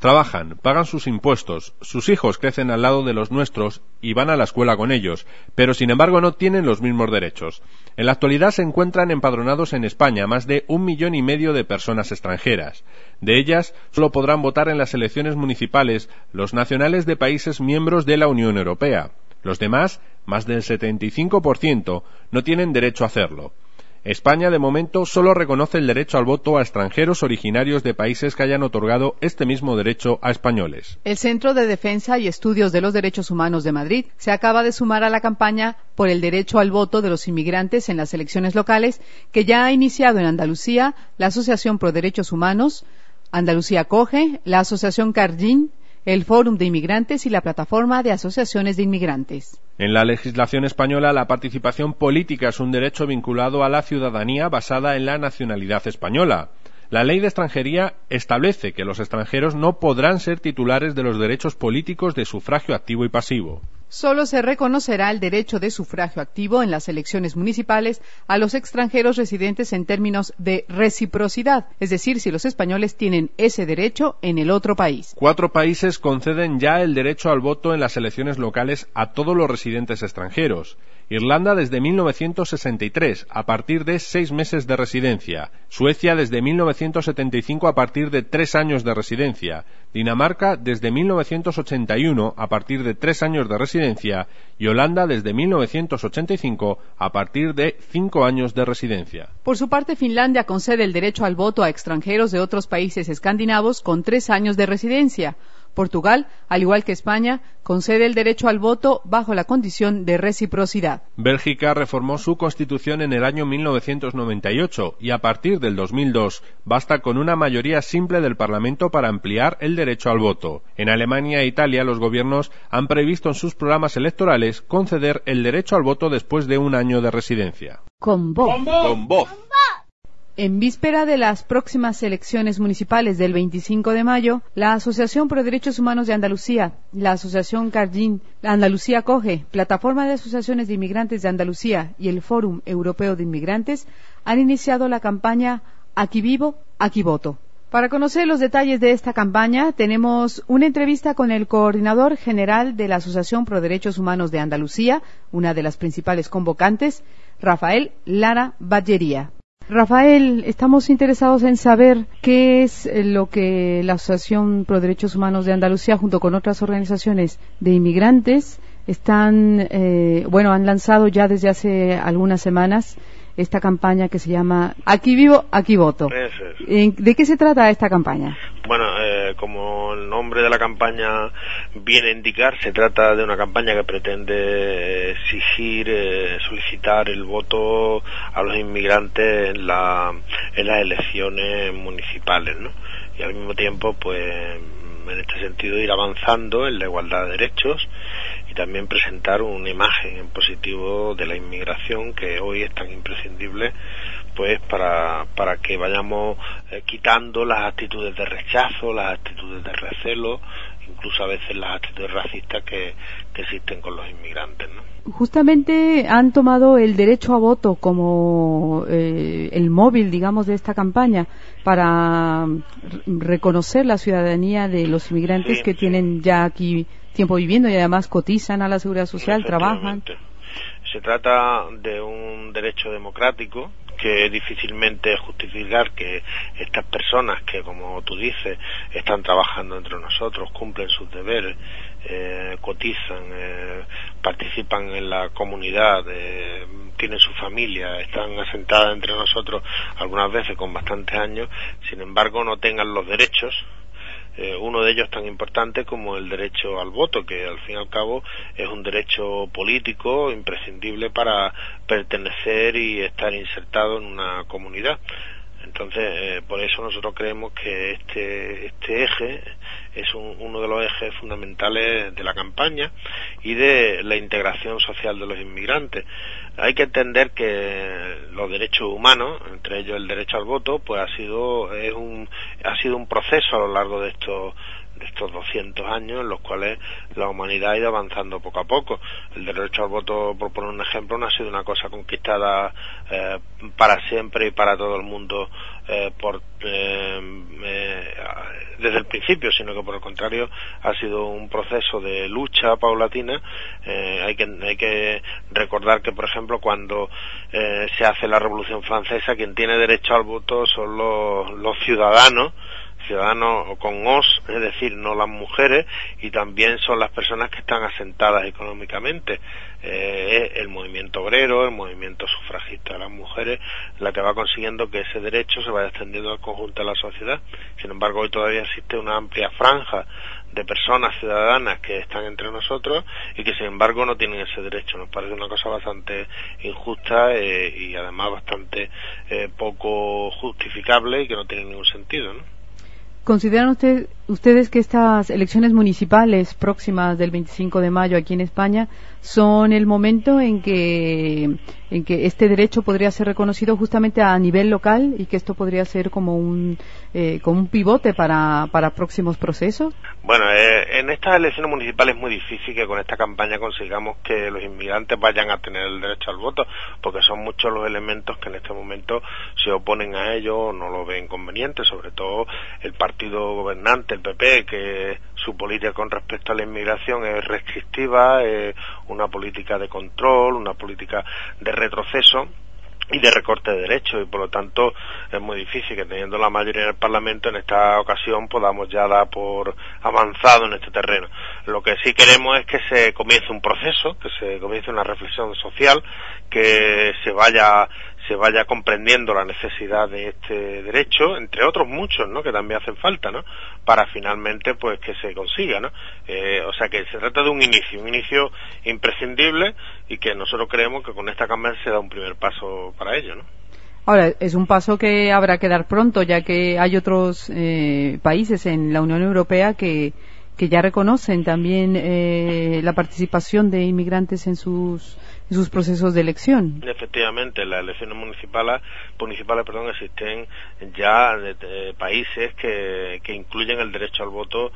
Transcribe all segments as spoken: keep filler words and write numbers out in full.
Trabajan, pagan sus impuestos, sus hijos crecen al lado de los nuestros y van a la escuela con ellos, pero sin embargo no tienen los mismos derechos. En la actualidad se encuentran empadronados en España más de un millón y medio de personas extranjeras. De ellas, solo podrán votar en las elecciones municipales los nacionales de países miembros de la Unión Europea. Los demás, más del setenta y cinco por ciento, no tienen derecho a hacerlo. España, de momento, solo reconoce el derecho al voto a extranjeros originarios de países que hayan otorgado este mismo derecho a españoles. El Centro de Defensa y Estudios de los Derechos Humanos de Madrid se acaba de sumar a la campaña por el derecho al voto de los inmigrantes en las elecciones locales, que ya ha iniciado en Andalucía la Asociación Pro Derechos Humanos, Andalucía Coge, la Asociación Cargin, el Fórum de Inmigrantes y la Plataforma de Asociaciones de Inmigrantes. En la legislación española, la participación política es un derecho vinculado a la ciudadanía basada en la nacionalidad española. La Ley de Extranjería establece que los extranjeros no podrán ser titulares de los derechos políticos de sufragio activo y pasivo. Solo se reconocerá el derecho de sufragio activo en las elecciones municipales a los extranjeros residentes en términos de reciprocidad, es decir, si los españoles tienen ese derecho en el otro país. Cuatro países conceden ya el derecho al voto en las elecciones locales a todos los residentes extranjeros. Irlanda desde mil novecientos sesenta y tres, a partir de seis meses de residencia. Suecia desde mil novecientos setenta y cinco, a partir de tres años de residencia. Dinamarca desde mil novecientos ochenta y uno, a partir de tres años de residencia. Y Holanda desde mil novecientos ochenta y cinco, a partir de cinco años de residencia. Por su parte, Finlandia concede el derecho al voto a extranjeros de otros países escandinavos con tres años de residencia. Portugal, al igual que España, concede el derecho al voto bajo la condición de reciprocidad. Bélgica reformó su constitución en el año mil novecientos noventa y ocho y a partir del dos mil dos basta con una mayoría simple del Parlamento para ampliar el derecho al voto. En Alemania e Italia los gobiernos han previsto en sus programas electorales conceder el derecho al voto después de un año de residencia. Con voz. Con voz. Con voz. En víspera de las próximas elecciones municipales del veinticinco de mayo, la Asociación Pro Derechos Humanos de Andalucía, la Asociación Cargin, la Andalucía Coge, Plataforma de Asociaciones de Inmigrantes de Andalucía y el Fórum Europeo de Inmigrantes han iniciado la campaña Aquí vivo, aquí voto. Para conocer los detalles de esta campaña, tenemos una entrevista con el coordinador general de la Asociación Pro Derechos Humanos de Andalucía, una de las principales convocantes, Rafael Lara Ballería. Rafael, estamos interesados en saber qué es lo que la Asociación Pro Derechos Humanos de Andalucía, junto con otras organizaciones de inmigrantes, están, eh, bueno, han lanzado ya desde hace algunas semanas esta campaña que se llama Aquí vivo, aquí voto. Eso es. ¿De qué se trata esta campaña? Bueno, eh, como el nombre de la campaña viene a indicar, se trata de una campaña que pretende exigir, eh, solicitar el voto a los inmigrantes en, la, en las elecciones municipales, ¿no? Y al mismo tiempo, pues, en este sentido, ir avanzando en la igualdad de derechos y también presentar una imagen en positivo de la inmigración que hoy es tan imprescindible, pues para para que vayamos eh, quitando las actitudes de rechazo, las actitudes de recelo, incluso a veces las actitudes racistas que, que existen con los inmigrantes, ¿no? Justamente han tomado el derecho a voto como eh, el móvil, digamos, de esta campaña para reconocer la ciudadanía de los inmigrantes sí, que sí. tienen ya aquí tiempo viviendo y además cotizan a la Seguridad Social, trabajan. Se trata de un derecho democrático que difícilmente es justificar que estas personas que, como tú dices, están trabajando entre nosotros, cumplen sus deberes, eh, cotizan, eh, participan en la comunidad, eh, tienen su familia, están asentadas entre nosotros algunas veces con bastantes años, sin embargo no tengan los derechos. Eh, uno de ellos tan importante como el derecho al voto, que al fin y al cabo es un derecho político imprescindible para pertenecer y estar insertado en una comunidad. Entonces, eh, por eso nosotros creemos que este este eje es un, uno de los ejes fundamentales de la campaña y de la integración social de los inmigrantes. Hay que entender que los derechos humanos, entre ellos el derecho al voto, pues ha sido es un ha sido un proceso a lo largo de estos de estos doscientos años en los cuales la humanidad ha ido avanzando poco a poco. El derecho al voto, por poner un ejemplo, no ha sido una cosa conquistada eh, para siempre y para todo el mundo eh, por eh, eh, desde el principio, sino que por el contrario ha sido un proceso de lucha paulatina. Eh, hay que hay que recordar que, por ejemplo, cuando eh, se hace la Revolución Francesa, quien tiene derecho al voto son los, los ciudadanos, ciudadanos con os, es decir, no las mujeres, y también son las personas que están asentadas económicamente. Eh, el movimiento obrero, el movimiento sufragista de las mujeres, la que va consiguiendo que ese derecho se vaya extendiendo al conjunto de la sociedad. Sin embargo, hoy todavía existe una amplia franja de personas ciudadanas que están entre nosotros y que sin embargo no tienen ese derecho. Nos parece una cosa bastante injusta eh, y además bastante eh, poco justificable y que no tiene ningún sentido, ¿no? ¿Consideran usted, ustedes que estas elecciones municipales próximas del veinticinco de mayo aquí en España son el momento en que en que este derecho podría ser reconocido justamente a nivel local y que esto podría ser como un eh, como un pivote para para próximos procesos? Bueno, eh, en estas elecciones municipales es muy difícil que con esta campaña consigamos que los inmigrantes vayan a tener el derecho al voto, porque son muchos los elementos que en este momento se oponen a ello o no lo ven conveniente, sobre todo el partido gobernante, el P P, que su política con respecto a la inmigración es restrictiva, es una política de control, una política de retroceso y de recorte de derechos, y por lo tanto es muy difícil que teniendo la mayoría en el Parlamento en esta ocasión podamos ya dar por avanzado en este terreno. Lo que sí queremos es que se comience un proceso, que se comience una reflexión social, que se vaya se vaya comprendiendo la necesidad de este derecho, entre otros muchos, ¿no?, que también hacen falta, ¿no?, para finalmente pues que se consiga, ¿no? Eh, o sea que se trata de un inicio, un inicio imprescindible y que nosotros creemos que con esta campaña se da un primer paso para ello, ¿no? Ahora, es un paso que habrá que dar pronto, ya que hay otros eh, países en la Unión Europea que que ya reconocen también eh, la participación de inmigrantes en sus en sus procesos de elección. Efectivamente, las elecciones municipales, municipales perdón, existen ya de, de países que, que incluyen el derecho al voto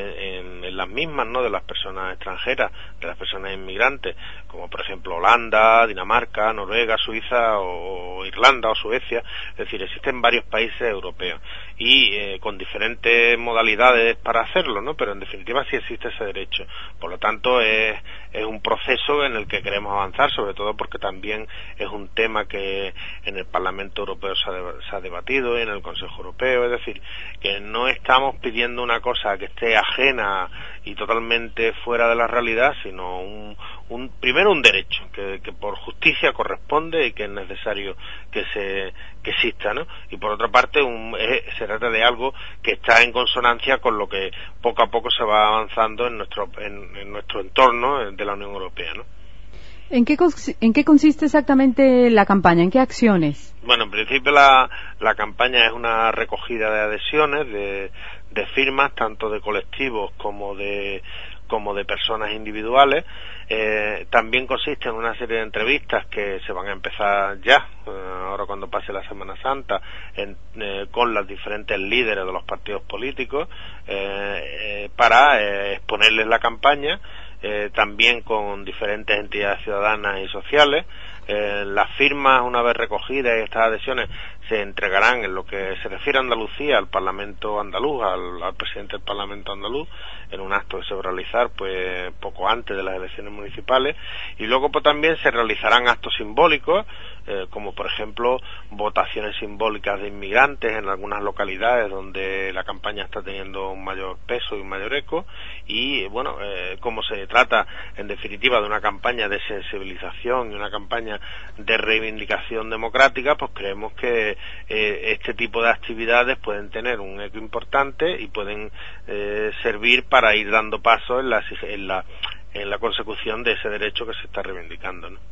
en, en las mismas, ¿no?, de las personas extranjeras, de las personas inmigrantes, como por ejemplo Holanda, Dinamarca, Noruega, Suiza o Irlanda o Suecia. Es decir, existen varios países europeos y eh, con diferentes modalidades para hacerlo, ¿no?, pero en definitiva sí existe ese derecho. Por lo tanto, es, es un proceso en el que queremos avanzar, sobre todo porque también es un tema que en el Parlamento Europeo se ha, de, se ha debatido y en el Consejo Europeo. Es decir, que no estamos pidiendo una cosa que esté ajena y totalmente fuera de la realidad, sino un, un primero un derecho que, que por justicia corresponde y que es necesario que se que exista, ¿no? Y por otra parte un, es, se trata de algo que está en consonancia con lo que poco a poco se va avanzando en nuestro en, en nuestro entorno de la Unión Europea, ¿no? ¿En qué, ¿En qué consiste exactamente la campaña? ¿En qué acciones? Bueno, en principio la, la campaña es una recogida de adhesiones, de, de firmas, tanto de colectivos como de como de personas individuales. Eh, también consiste en una serie de entrevistas que se van a empezar ya, eh, ahora cuando pase la Semana Santa, en, eh, con los diferentes líderes de los partidos políticos, eh, eh, para eh, exponerles la campaña. Eh, también con diferentes entidades ciudadanas y sociales. Eh, las firmas, una vez recogidas, estas adhesiones se entregarán en lo que se refiere a Andalucía al Parlamento andaluz, al, al presidente del Parlamento andaluz, en un acto que se va a realizar pues poco antes de las elecciones municipales, y luego pues también se realizarán actos simbólicos, eh, como por ejemplo votaciones simbólicas de inmigrantes en algunas localidades donde la campaña está teniendo un mayor peso y un mayor eco, y bueno, eh, como se trata en definitiva de una campaña de sensibilización y una campaña de reivindicación democrática, pues creemos que eh, este tipo de actividades pueden tener un eco importante y pueden eh, servir para ir dando paso en la, en la en la consecución de ese derecho que se está reivindicando, ¿no?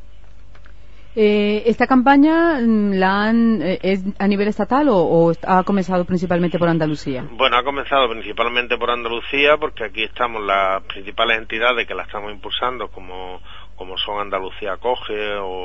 Eh, ¿Esta campaña la han, eh, es a nivel estatal o, o ha comenzado principalmente por Andalucía? Bueno, ha comenzado principalmente por Andalucía, porque aquí estamos las principales entidades que la estamos impulsando, como como son Andalucía Acoge o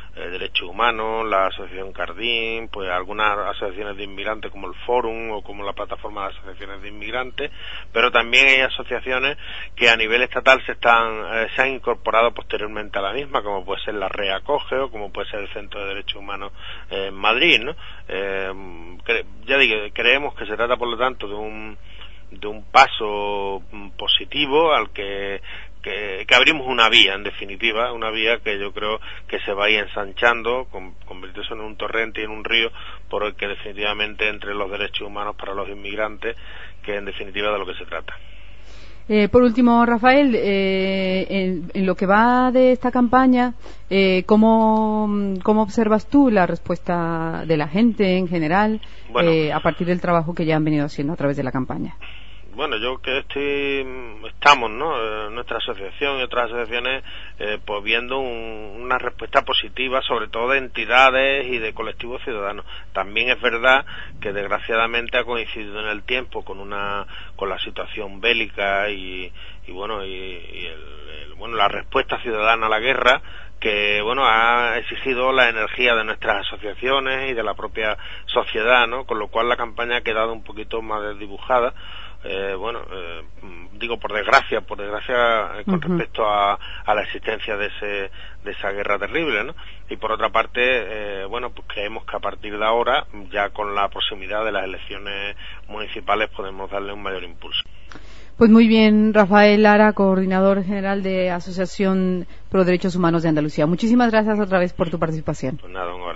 eh, Derechos Humanos, la Asociación Cardín, pues algunas asociaciones de inmigrantes como el Fórum o como la Plataforma de Asociaciones de Inmigrantes, pero también hay asociaciones que a nivel estatal se están eh, se han incorporado posteriormente a la misma, como puede ser la REACOGE o como puede ser el Centro de Derechos Humanos eh, en Madrid, ¿no? Eh, cre- ya digo, creemos que se trata por lo tanto de un de un paso positivo al que, que que abrimos una vía, en definitiva, una vía que yo creo que se va a ir ensanchando, con, convirtiéndose en un torrente y en un río por el que definitivamente entre los derechos humanos para los inmigrantes, que en definitiva de lo que se trata. Eh, por último, Rafael, eh, en, en lo que va de esta campaña, eh, ¿cómo, ¿cómo observas tú la respuesta de la gente en general bueno, eh, a partir del trabajo que ya han venido haciendo a través de la campaña? Bueno, yo que estoy, estamos, ¿no? Nuestra asociación y otras asociaciones, eh, pues viendo un, una respuesta positiva, sobre todo de entidades y de colectivos ciudadanos. También es verdad que desgraciadamente ha coincidido en el tiempo con una, con la situación bélica y, y bueno, y, y el, el, bueno, la respuesta ciudadana a la guerra, que bueno ha exigido la energía de nuestras asociaciones y de la propia sociedad, ¿no? Con lo cual la campaña ha quedado un poquito más desdibujada. Eh, bueno, eh, digo por desgracia, por desgracia eh, con uh-huh. respecto a, a la existencia de ese de esa guerra terrible, ¿no? Y por otra parte, eh, bueno, pues creemos que a partir de ahora, ya con la proximidad de las elecciones municipales, podemos darle un mayor impulso. Pues muy bien, Rafael Lara, coordinador general de Asociación Pro Derechos Humanos de Andalucía. Muchísimas gracias otra vez por tu participación. Pues nada, un